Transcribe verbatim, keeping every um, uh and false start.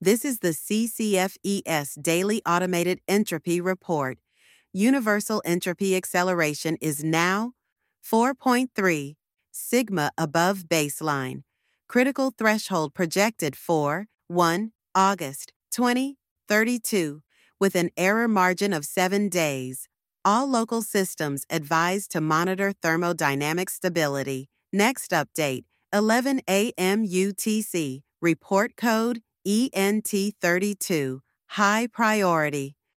This is the C C F E S Daily Automated Entropy Report. Universal entropy acceleration is now four point three sigma above baseline. Critical threshold projected for first August twenty thirty-two, with an error margin of seven days. All local systems advised to monitor thermodynamic stability. Next update, eleven a m U T C, report code E N T thirty-two, high priority.